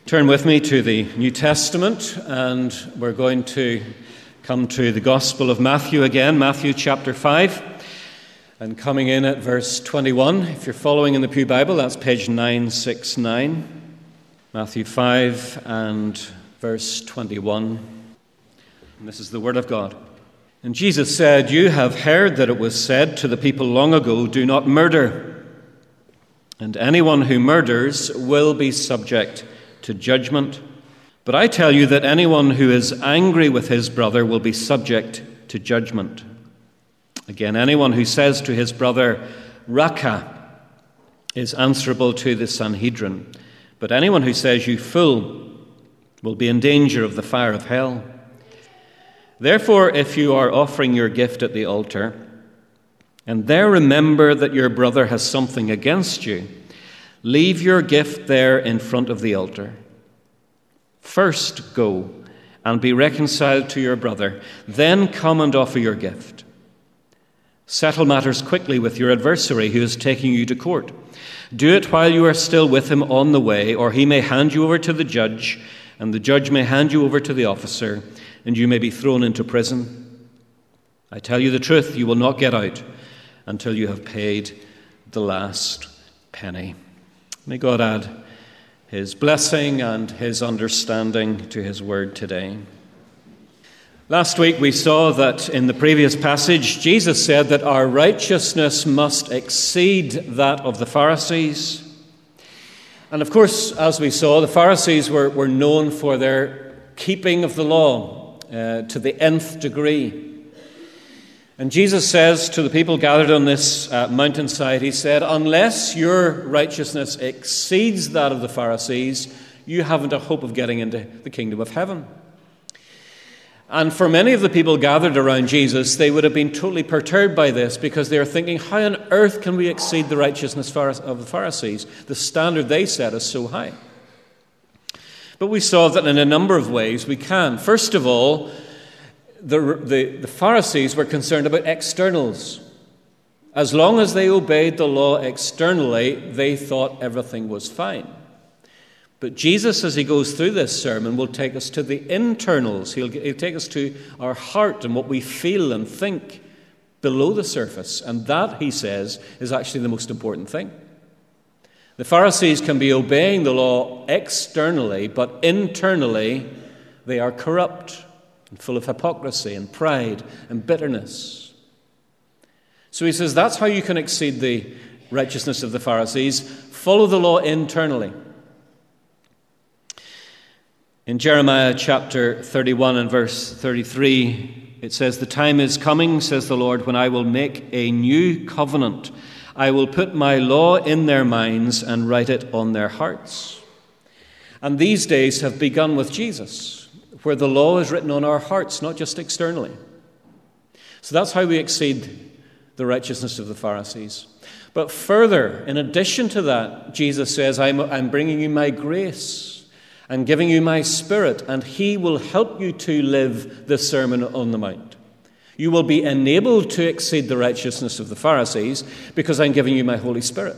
Turn with me to the New Testament, and we're going to come to the Gospel of Matthew again, Matthew chapter 5, and coming in at verse 21. If you're following in the Pew Bible, that's page 969, Matthew 5 and verse 21. And this is the Word of God. And Jesus said, "You have heard that it was said to the people long ago, 'Do not murder,' and anyone who murders will be subject to judgment. But I tell you that anyone who is angry with his brother will be subject to judgment. Again, anyone who says to his brother, 'Raca,' is answerable to the Sanhedrin. But anyone who says, 'You fool,' will be in danger of the fire of hell. Therefore, if you are offering your gift at the altar, and there remember that your brother has something against you, leave your gift there in front of the altar. First go and be reconciled to your brother, then come and offer your gift. Settle matters quickly with your adversary who is taking you to court. Do it while you are still with him on the way, or he may hand you over to the judge, and the judge may hand you over to the officer, and you may be thrown into prison. I tell you the truth, you will not get out until you have paid the last penny." May God add his blessing and his understanding to his word today. Last week we saw that in the previous passage, Jesus said that our righteousness must exceed that of the Pharisees. And of course, as we saw, the Pharisees were known for their keeping of the law to the nth degree. And Jesus says to the people gathered on this mountainside, he said, unless your righteousness exceeds that of the Pharisees, you haven't a hope of getting into the kingdom of heaven. And for many of the people gathered around Jesus, they would have been totally perturbed by this because they are thinking, how on earth can we exceed the righteousness of the Pharisees? The standard they set is so high. But we saw that in a number of ways we can. First of all, the Pharisees were concerned about externals. As long as they obeyed the law externally, they thought everything was fine. But Jesus, as he goes through this sermon, will take us to the internals. He'll take us to our heart and what we feel and think below the surface. And that, he says, is actually the most important thing. The Pharisees can be obeying the law externally, but internally they are corrupt and full of hypocrisy and pride and bitterness. So he says that's how you can exceed the righteousness of the Pharisees. Follow the law internally. In Jeremiah chapter 31 and verse 33, it says, "The time is coming, says the Lord, when I will make a new covenant. I will put my law in their minds and write it on their hearts." And these days have begun with Jesus, where the law is written on our hearts, not just externally. So that's how we exceed the righteousness of the Pharisees. But further, in addition to that, Jesus says, I'm bringing you my grace and giving you my Spirit, and he will help you to live the Sermon on the Mount. You will be enabled to exceed the righteousness of the Pharisees because I'm giving you my Holy Spirit.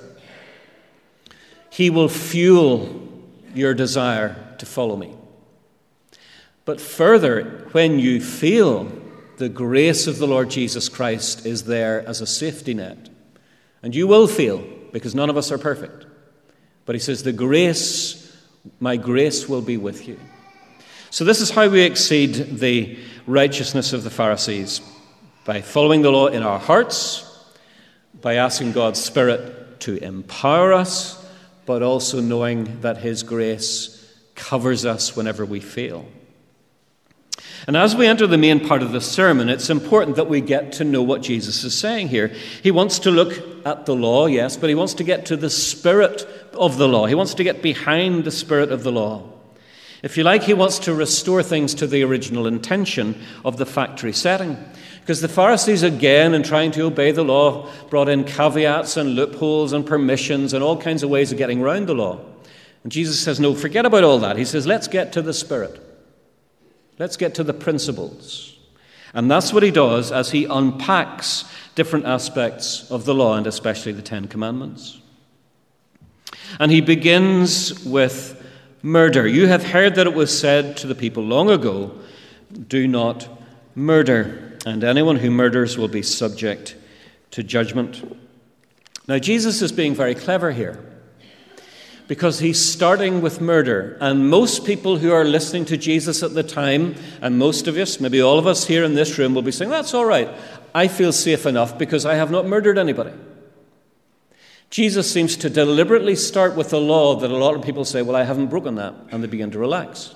He will fuel your desire to follow me. But further, when you feel the grace of the Lord Jesus Christ is there as a safety net, and you will feel, because none of us are perfect, but he says, my grace will be with you. So this is how we exceed the righteousness of the Pharisees, by following the law in our hearts, by asking God's Spirit to empower us, but also knowing that his grace covers us whenever we fail. And as we enter the main part of the sermon, it's important that we get to know what Jesus is saying here. He wants to look at the law, yes, but he wants to get to the spirit of the law. He wants to get behind the spirit of the law. If you like, he wants to restore things to the original intention of the factory setting. Because the Pharisees, again, in trying to obey the law, brought in caveats and loopholes and permissions and all kinds of ways of getting around the law. And Jesus says, no, forget about all that. He says, let's get to the spirit. Let's get to the principles. And that's what he does as he unpacks different aspects of the law, and especially the Ten Commandments. And he begins with murder. You have heard that it was said to the people long ago, 'Do not murder, and anyone who murders will be subject to judgment.'" Now, Jesus is being very clever here, because he's starting with murder. And most people who are listening to Jesus at the time, and most of us, maybe all of us here in this room, will be saying, "That's all right. I feel safe enough because I have not murdered anybody." Jesus seems to deliberately start with a law that a lot of people say, "Well, I haven't broken that," and they begin to relax.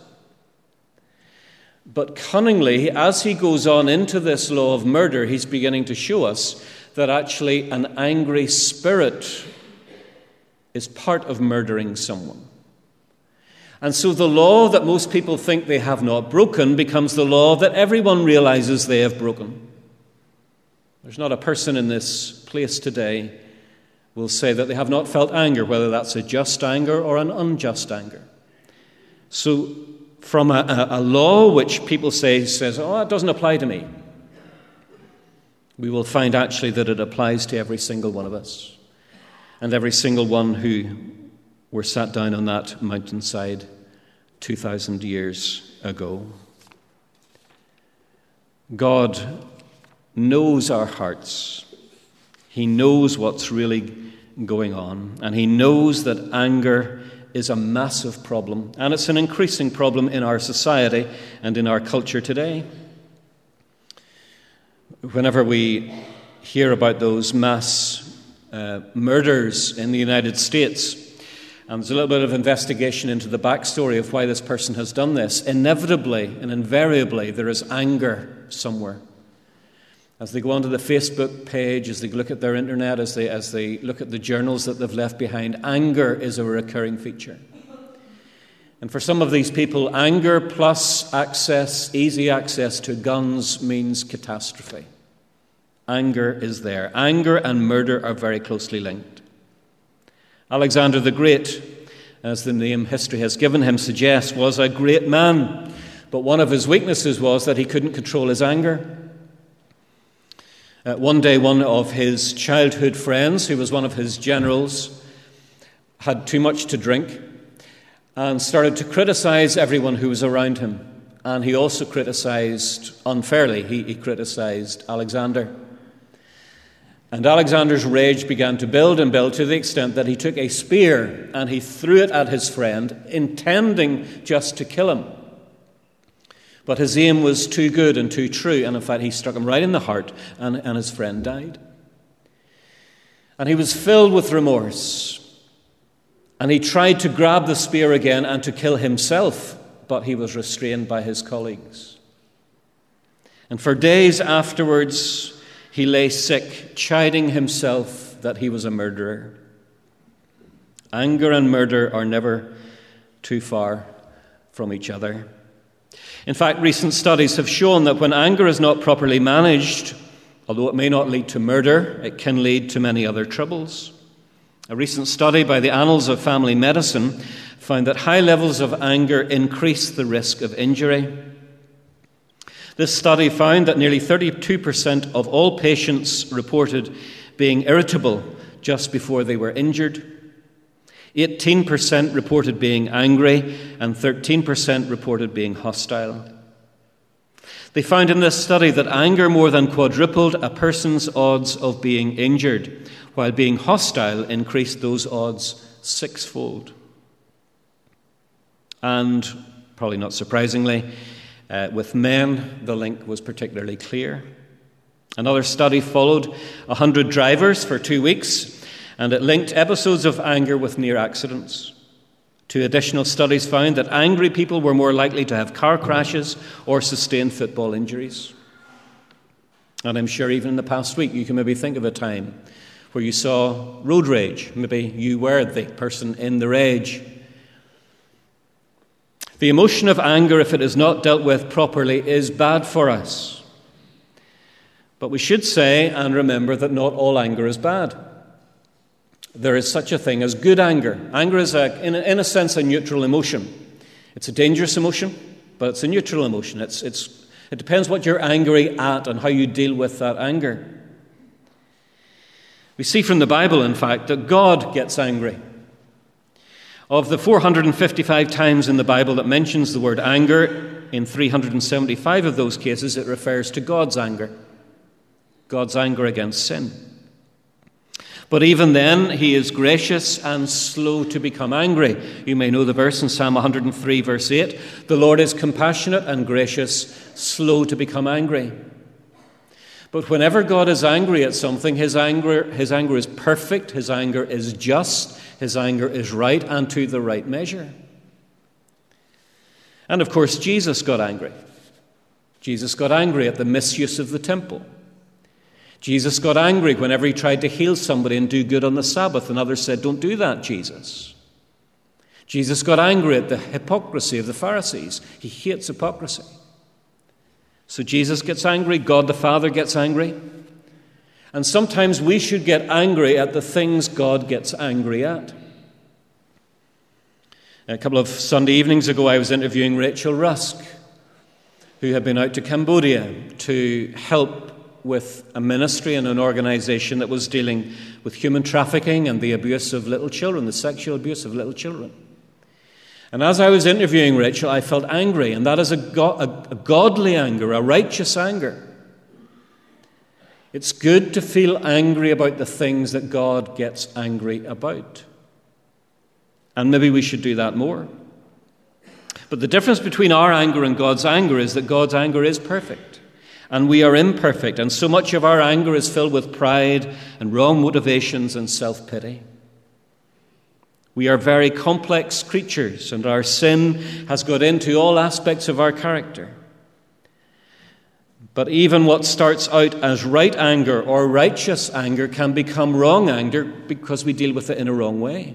But cunningly, as he goes on into this law of murder, he's beginning to show us that actually an angry spirit is part of murdering someone. And so the law that most people think they have not broken becomes the law that everyone realizes they have broken. There's not a person in this place today will say that they have not felt anger, whether that's a just anger or an unjust anger. So from a law which people says, "Oh, it doesn't apply to me," we will find actually that it applies to every single one of us, and every single one who were sat down on that mountainside 2,000 years ago. God knows our hearts. He knows what's really going on, and he knows that anger is a massive problem, and it's an increasing problem in our society and in our culture today. Whenever we hear about those mass murders in the United States, and there's a little bit of investigation into the backstory of why this person has done this, inevitably and invariably there is anger somewhere. As they go onto the Facebook page, as they look at their internet, as they look at the journals that they've left behind, anger is a recurring feature. And for some of these people, anger plus easy access to guns means catastrophe. Anger is there. Anger and murder are very closely linked. Alexander the Great, as the name history has given him suggests, was a great man. But one of his weaknesses was that he couldn't control his anger. One day, one of his childhood friends, who was one of his generals, had too much to drink and started to criticize everyone who was around him. And he also criticized unfairly. He criticized Alexander. And Alexander's rage began to build and build to the extent that he took a spear and he threw it at his friend, intending just to kill him. But his aim was too good and too true, and in fact he struck him right in the heart, and his friend died. And he was filled with remorse, and he tried to grab the spear again and to kill himself, but he was restrained by his colleagues. And for days afterwards, he lay sick, chiding himself that he was a murderer. Anger and murder are never too far from each other. In fact, recent studies have shown that when anger is not properly managed, although it may not lead to murder, it can lead to many other troubles. A recent study by the Annals of Family Medicine found that high levels of anger increase the risk of injury. This study found that nearly 32% of all patients reported being irritable just before they were injured. 18% reported being angry, and 13% reported being hostile. They found in this study that anger more than quadrupled a person's odds of being injured, while being hostile increased those odds sixfold. And, probably not surprisingly, with men, the link was particularly clear. Another study followed 100 drivers for 2 weeks, and it linked episodes of anger with near accidents. 2 additional studies found that angry people were more likely to have car crashes or sustain football injuries. And I'm sure even in the past week you can maybe think of a time where you saw road rage. Maybe you were the person in the rage. The emotion of anger, if it is not dealt with properly, is bad for us. But we should say and remember that not all anger is bad. There is such a thing as good anger. Anger is, in a sense, a neutral emotion. It's a dangerous emotion, but it's a neutral emotion. It depends what you're angry at and how you deal with that anger. We see from the Bible, in fact, that God gets angry. Of the 455 times in the Bible that mentions the word anger, in 375 of those cases it refers to God's anger against sin. But even then, he is gracious and slow to become angry. You may know the verse in Psalm 103, verse 8. The Lord is compassionate and gracious, slow to become angry. But whenever God is angry at something, his anger is perfect, his anger is just, his anger is right and to the right measure. And of course, Jesus got angry. Jesus got angry at the misuse of the temple. Jesus got angry whenever he tried to heal somebody and do good on the Sabbath, and others said, "Don't do that, Jesus." Jesus got angry at the hypocrisy of the Pharisees. He hates hypocrisy. So Jesus gets angry, God the Father gets angry. And sometimes we should get angry at the things God gets angry at. A couple of Sunday evenings ago, I was interviewing Rachel Rusk, who had been out to Cambodia to help with a ministry and an organization that was dealing with human trafficking and the abuse of little children, the sexual abuse of little children. And as I was interviewing Rachel, I felt angry, and that is a godly anger, a righteous anger. It's good to feel angry about the things that God gets angry about. And maybe we should do that more. But the difference between our anger and God's anger is that God's anger is perfect. And we are imperfect, and so much of our anger is filled with pride and wrong motivations and self-pity. We are very complex creatures, and our sin has got into all aspects of our character. But even what starts out as right anger or righteous anger can become wrong anger because we deal with it in a wrong way.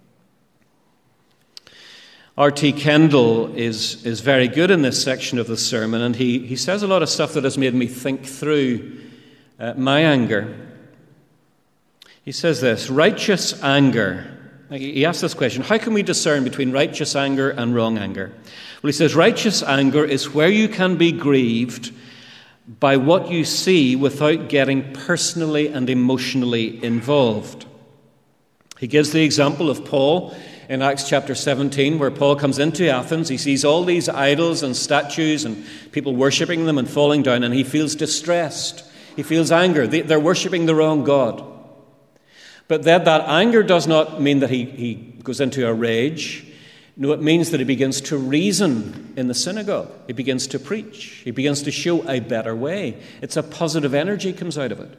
R.T. Kendall is very good in this section of the sermon, and he says a lot of stuff that has made me think through my anger. He says this: righteous anger. He asks this question: how can we discern between righteous anger and wrong anger? Well, he says righteous anger is where you can be grieved by what you see without getting personally and emotionally involved. He gives the example of Paul in Acts chapter 17, where Paul comes into Athens. He sees all these idols and statues and people worshipping them and falling down, and he feels distressed. He feels anger. They're worshipping the wrong God. But then that anger does not mean that he goes into a rage. No, it means that he begins to reason in the synagogue. He begins to preach. He begins to show a better way. It's a positive energy comes out of it.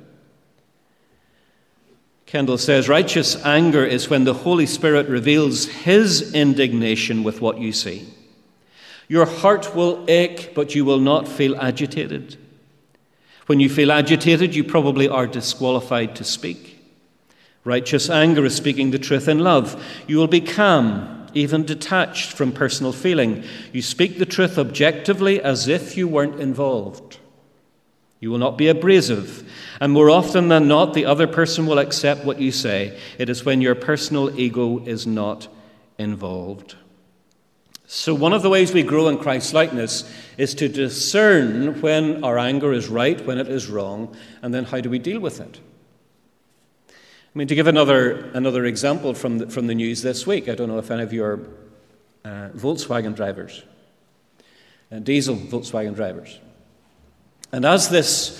Kendall says, righteous anger is when the Holy Spirit reveals his indignation with what you see. Your heart will ache, but you will not feel agitated. When you feel agitated, you probably are disqualified to speak. Righteous anger is speaking the truth in love. You will be calm, even detached from personal feeling. You speak the truth objectively as if you weren't involved. You will not be abrasive, and more often than not, the other person will accept what you say. It is when your personal ego is not involved. So one of the ways we grow in Christ-likeness is to discern when our anger is right, when it is wrong, and then how do we deal with it? I mean, to give another example from the news this week, I don't know if any of you are Volkswagen drivers, diesel Volkswagen drivers. And as this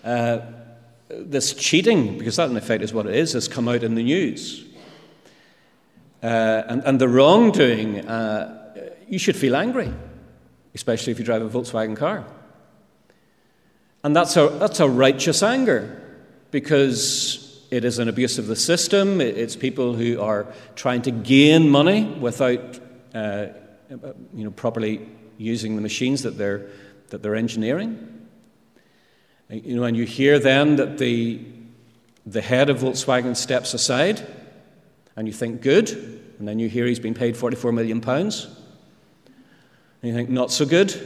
cheating, because that in effect is what it is, has come out in the news, and the wrongdoing, you should feel angry, especially if you drive a Volkswagen car. And that's a righteous anger, because it is an abuse of the system. It's people who are trying to gain money without, properly using the machines that they're engineering. And you hear then that the head of Volkswagen steps aside, and you think, good. And then you hear he's been paid £44 million. And you think, not so good.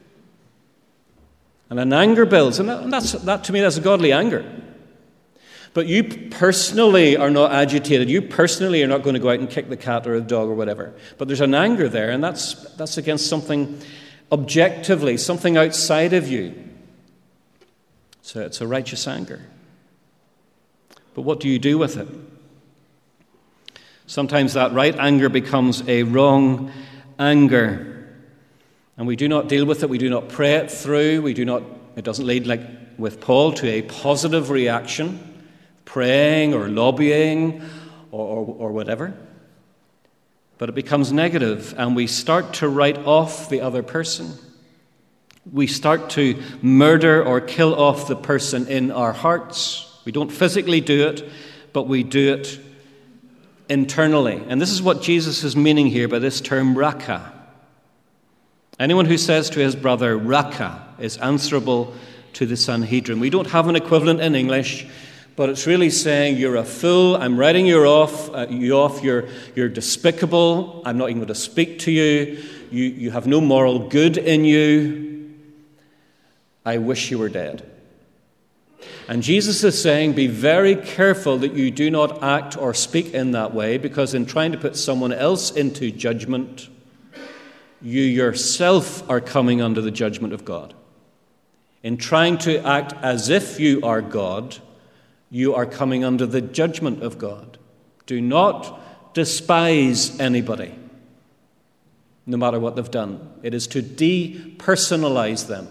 And an anger builds. And that to me, that's a godly anger. But you personally are not agitated. You personally are not going to go out and kick the cat or the dog or whatever. But there's an anger there, and that's against something objectively, something outside of you. So it's a righteous anger. But what do you do with it? Sometimes that right anger becomes a wrong anger, and we do not deal with it. We do not pray it through. It doesn't lead, like with Paul, to a positive reaction, praying or lobbying or whatever. But it becomes negative, and we start to write off the other person. We start to murder or kill off the person in our hearts. We don't physically do it, but we do it internally. And this is what Jesus is meaning here by this term raka. Anyone who says to his brother raka is answerable to the Sanhedrin. We don't have an equivalent in English, but it's really saying you're a fool, I'm writing you off, you're despicable, I'm not even going to speak to you, you have no moral good in you, I wish you were dead. And Jesus is saying, be very careful that you do not act or speak in that way, because in trying to put someone else into judgment, you yourself are coming under the judgment of God. In trying to act as if you are God, you are coming under the judgment of God. Do not despise anybody, no matter what they've done. It is to depersonalize them.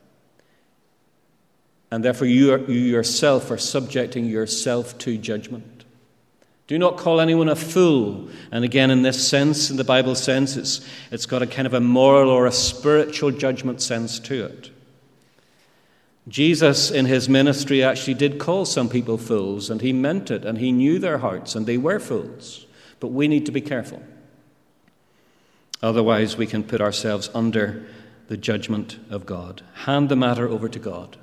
And therefore you yourself are subjecting yourself to judgment. Do not call anyone a fool. And again, in this sense, in the Bible sense, it's got a kind of a moral or a spiritual judgment sense to it. Jesus, in his ministry, actually did call some people fools, and he meant it, and he knew their hearts, and they were fools. But we need to be careful. Otherwise, we can put ourselves under the judgment of God. Hand the matter over to God.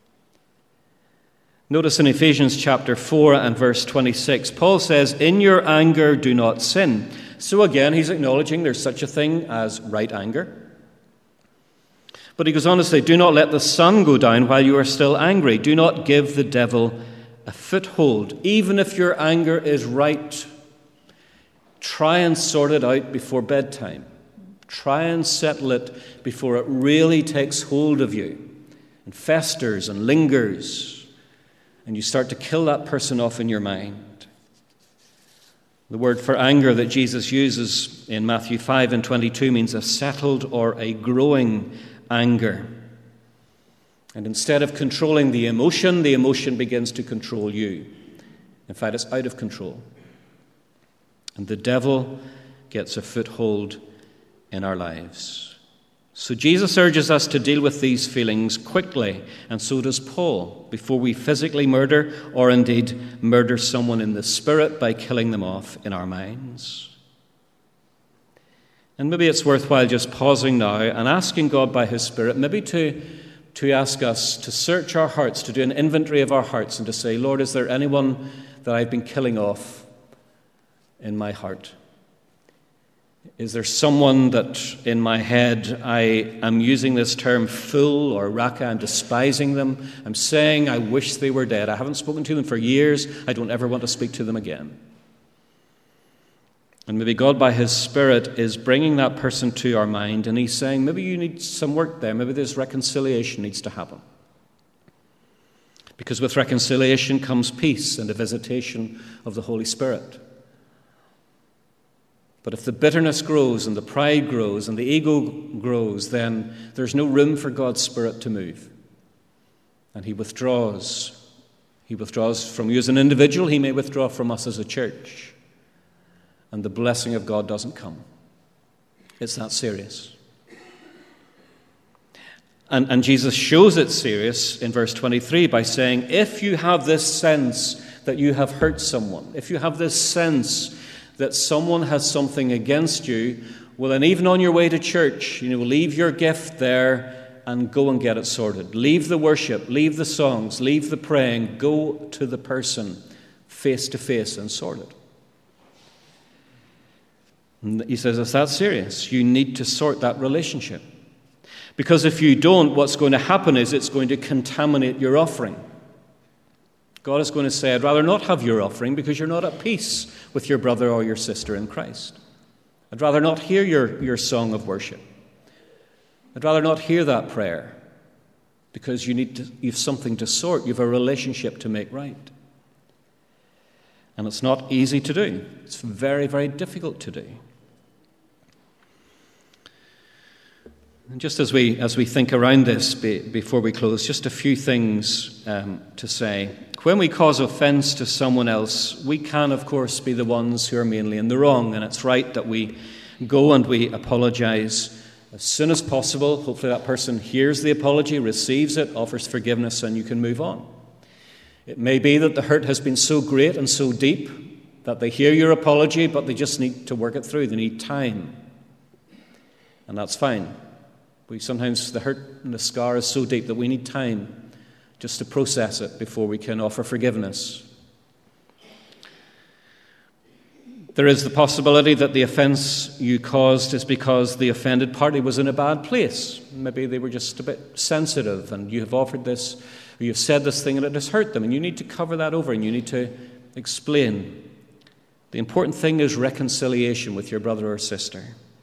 Notice in Ephesians chapter 4 and verse 26, Paul says, in your anger do not sin. So again, he's acknowledging there's such a thing as right anger. But he goes on to say, do not let the sun go down while you are still angry. Do not give the devil a foothold. Even if your anger is right, try and sort it out before bedtime. Try and settle it before it really takes hold of you and festers and lingers, and you start to kill that person off in your mind. The word for anger that Jesus uses in Matthew 5 and 22 means a settled or a growing anger. And instead of controlling the emotion begins to control you. In fact, it's out of control. And the devil gets a foothold in our lives. So Jesus urges us to deal with these feelings quickly, and so does Paul, before we physically murder or indeed murder someone in the spirit by killing them off in our minds. And maybe it's worthwhile just pausing now and asking God by his Spirit maybe to ask us to search our hearts, to do an inventory of our hearts and to say, Lord, is there anyone that I've been killing off in my heart? Is there someone that in my head I am using this term fool or raka, I'm despising them, I'm saying I wish they were dead, I haven't spoken to them for years, I don't ever want to speak to them again. And maybe God by his Spirit is bringing that person to our mind, and he's saying maybe you need some work there, maybe this reconciliation needs to happen. Because with reconciliation comes peace and a visitation of the Holy Spirit. But if the bitterness grows and the pride grows and the ego grows, then there's no room for God's Spirit to move. And he withdraws. He withdraws from you as an individual. He may withdraw from us as a church. And the blessing of God doesn't come. It's that serious. And Jesus shows it serious in verse 23 by saying, if you have this sense that you have hurt someone, if you have this sense that someone has something against you, well, then even on your way to church, leave your gift there and go and get it sorted. Leave the worship, leave the songs, leave the praying, go to the person face to face and sort it. And he says, it's that serious. You need to sort that relationship. Because if you don't, what's going to happen is it's going to contaminate your offering. God is going to say, I'd rather not have your offering because you're not at peace with your brother or your sister in Christ. I'd rather not hear your song of worship. I'd rather not hear that prayer because you've something to sort. You've a relationship to make right. And it's not easy to do. It's very, very difficult to do. And just as we think around this before we close, just a few things to say. When we cause offense to someone else, we can, of course, be the ones who are mainly in the wrong, and it's right that we go and we apologize as soon as possible. Hopefully that person hears the apology, receives it, offers forgiveness, and you can move on. It may be that the hurt has been so great and so deep that they hear your apology, but they just need to work it through. They need time. And that's fine. Sometimes the hurt and the scar is so deep that we need time just to process it before we can offer forgiveness. There is the possibility that the offense you caused is because the offended party was in a bad place. Maybe they were just a bit sensitive and you have offered this, or you've said this thing and it has hurt them, and you need to cover that over and you need to explain. The important thing is reconciliation with your brother or sister.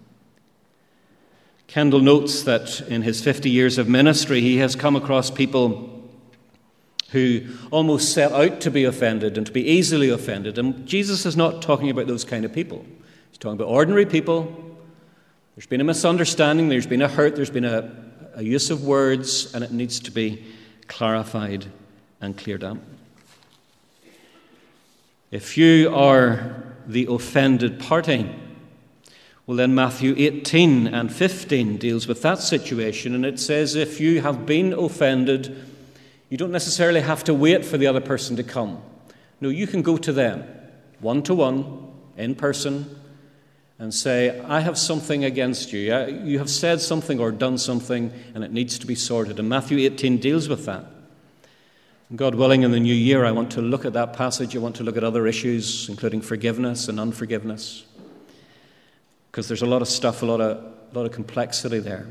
Kendall notes that in his 50 years of ministry, he has come across people who almost set out to be offended and to be easily offended. And Jesus is not talking about those kind of people. He's talking about ordinary people. There's been a misunderstanding, there's been a hurt, there's been a use of words, and it needs to be clarified and cleared up. If you are the offended party, well, then Matthew 18 and 15 deals with that situation, and it says if you have been offended, you don't necessarily have to wait for the other person to come. No, you can go to them, one-to-one, in person, and say, I have something against you. You have said something or done something, and it needs to be sorted. And Matthew 18 deals with that. And God willing, in the new year, I want to look at that passage. I want to look at other issues, including forgiveness and unforgiveness, because there's a lot of stuff, a lot of complexity there.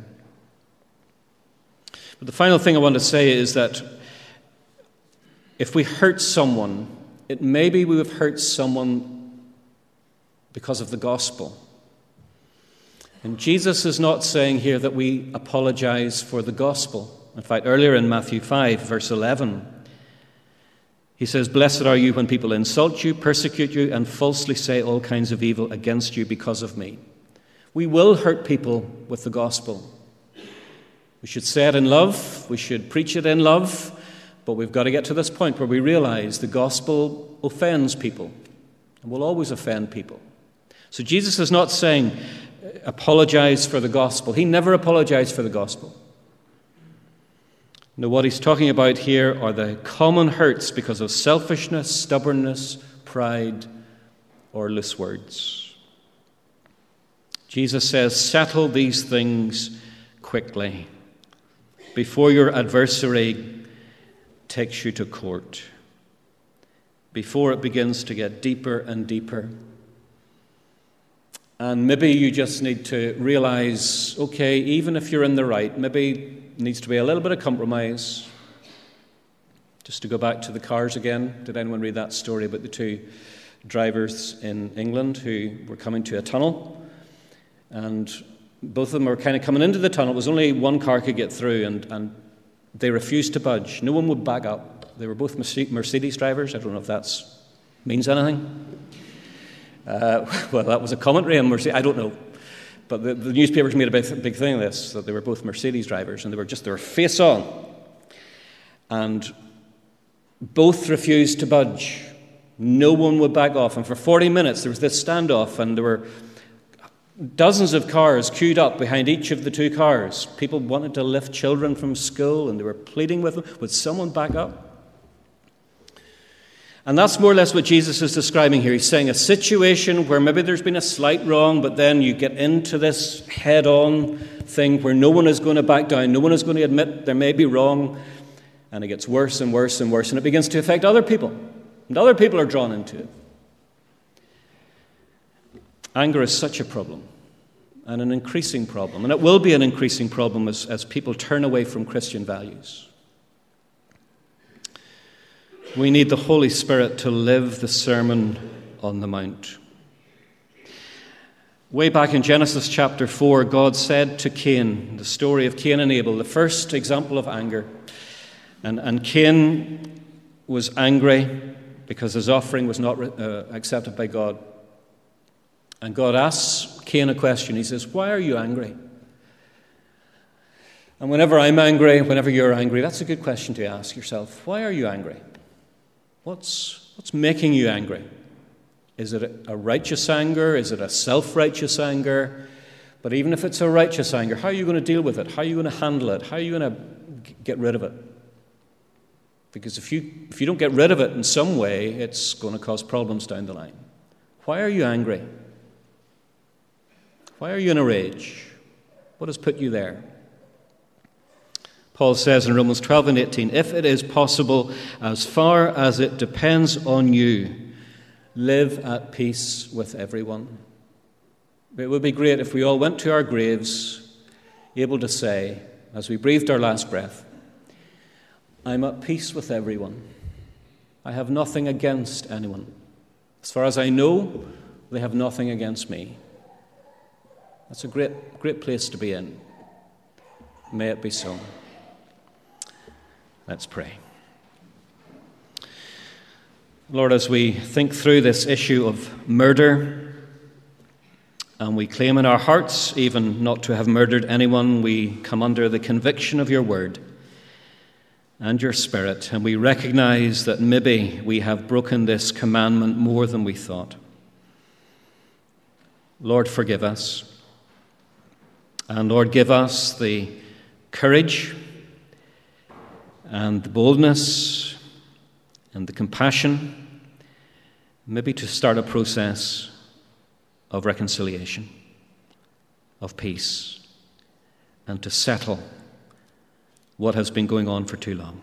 But the final thing I want to say is that if we hurt someone, it may be we have hurt someone because of the gospel. And Jesus is not saying here that we apologize for the gospel. In fact, earlier in Matthew 5, verse 11, he says, "Blessed are you when people insult you, persecute you, and falsely say all kinds of evil against you because of me." We will hurt people with the gospel. We should say it in love. We should preach it in love. But we've got to get to this point where we realize the gospel offends people and will always offend people. So Jesus is not saying apologize for the gospel. He never apologized for the gospel. No, what he's talking about here are the common hurts because of selfishness, stubbornness, pride, or loose words. Jesus says, settle these things quickly before your adversary takes you to court, before it begins to get deeper and deeper. And maybe you just need to realize, okay, even if you're in the right, maybe needs to be a little bit of compromise. Just to go back to the cars again, did anyone read that story about the two drivers in England who were coming to a tunnel? And both of them were kind of coming into the tunnel. It was only one car could get through, and they refused to budge. No one would back up. They were both Mercedes drivers. I don't know if that means anything. Well, that was a commentary on Mercedes. I don't know. But the newspapers made a big thing of this, that they were both Mercedes drivers, and they were face on. And both refused to budge. No one would back off. And for 40 minutes, there was this standoff, and there were dozens of cars queued up behind each of the two cars. People wanted to lift children from school, and they were pleading with them, would someone back up? And that's more or less what Jesus is describing here. He's saying a situation where maybe there's been a slight wrong, but then you get into this head-on thing where no one is going to back down, no one is going to admit there may be wrong, and it gets worse and worse and worse, and it begins to affect other people, and other people are drawn into it. Anger is such a problem, and an increasing problem, and it will be an increasing problem as people turn away from Christian values. We need the Holy Spirit to live the Sermon on the Mount. Way back in Genesis chapter 4, God said to Cain, the story of Cain and Abel, the first example of anger. And Cain was angry, because his offering was not accepted by God. And God asks Cain a question. He says, "Why are you angry?" And whenever I'm angry, whenever you're angry, that's a good question to ask yourself. Why are you angry? What's making you angry? Is it a righteous anger? Is it a self-righteous anger? But even if it's a righteous anger, how are you going to deal with it? How are you going to handle it? How are you going to get rid of it? Because if you don't get rid of it in some way, it's going to cause problems down the line. Why are you angry? Why are you in a rage? What has put you there? Paul says in Romans 12 and 18, "If it is possible, as far as it depends on you, live at peace with everyone." It would be great if we all went to our graves able to say, as we breathed our last breath, "I'm at peace with everyone. I have nothing against anyone. As far as I know, they have nothing against me." That's a great place to be in. May it be so. Let's pray. Lord, as we think through this issue of murder, and we claim in our hearts even not to have murdered anyone, we come under the conviction of your word and your Spirit, and we recognize that maybe we have broken this commandment more than we thought. Lord, forgive us. And Lord, give us the courage and the boldness and the compassion, maybe to start a process of reconciliation, of peace, and to settle what has been going on for too long.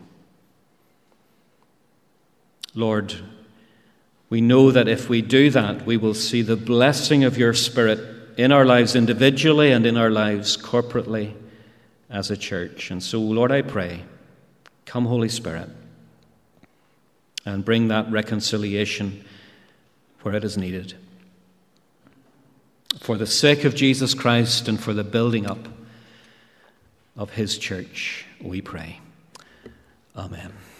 Lord, we know that if we do that, we will see the blessing of your Spirit in our lives individually and in our lives corporately as a church. And so, Lord, I pray, come, Holy Spirit, and bring that reconciliation where it is needed. For the sake of Jesus Christ and for the building up of his church, we pray. Amen.